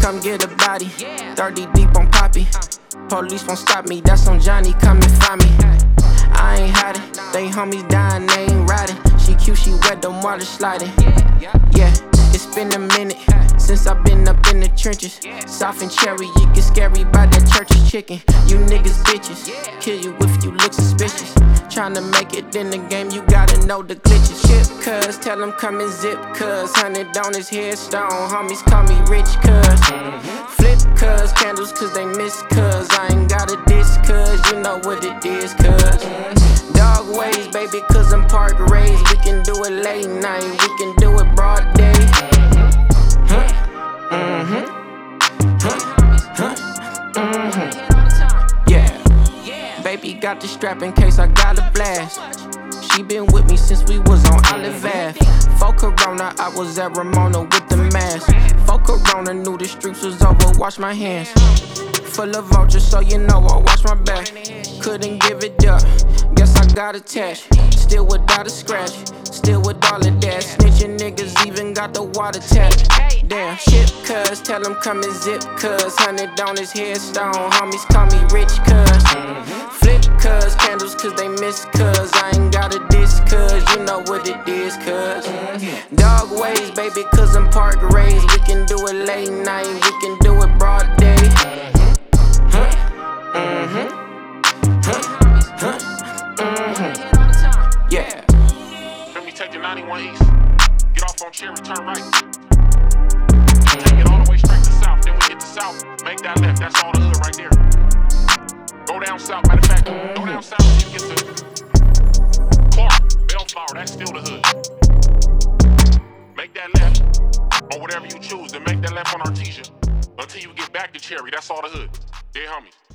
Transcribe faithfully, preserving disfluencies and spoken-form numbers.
come get a body. thirty deep on Poppy. Police won't stop me, that's on Johnny, come and find me. I ain't hiding, they homies dying, they ain't riding. She cute, she wet, them water sliding. Yeah, it's been a minute since I've been up in the trenches. Soft and cherry, you get scary by that church's chicken. You niggas bitches, kill you if you look suspicious. Tryna make it in the game, you gotta know the glitches. Shit, cuz, tell him come and zip, cuz. Hundred on his headstone, homies call me rich, cuz. Flip, cuz, candles, cuz they miss, cuz. I ain't got a diss, cuz, you know what it is, cuz. Dog ways, baby, cuz I'm park raised. We can do it late night, we can do it broad day. Huh? Mm-hmm. Huh? Huh? Mm-hmm. Yeah. Baby got the strap in case I got a blast. She been with me since we was on Olive Ave. For Corona, I was at Ramona with the mask. For Corona, knew the streets was over, wash my hands. Full of vultures, so you know I watch my back. Couldn't give it up, guess I got attached. Still without a scratch, still with all of that. Snitching niggas even got the water tap. Damn, shit, cuz, tell him come and zip, cuz. Hundred on his headstone, homies call me rich, cuz. Flip, cuz, candles, cuz they miss, cuz. I ain't got a diss, cuz, you know what it is, cuz. Dog ways, baby, cuz I'm park raised. We can do it late night, we can do it broad day. Huh? Mm-hmm. Huh? Huh? Mm-hmm. Yeah. Let me take the ninety-one east. Get off on Cherry, turn right. Take it all the way straight to south. Then we hit the south. Make that left. That's all the hood right there. Go down south. Matter of fact, go down south till you get to Clark, Bellflower. That's still the hood. Make that left, or whatever you choose. Then make that left on Artesia until you get back to Cherry. That's all the hood. Dead homies.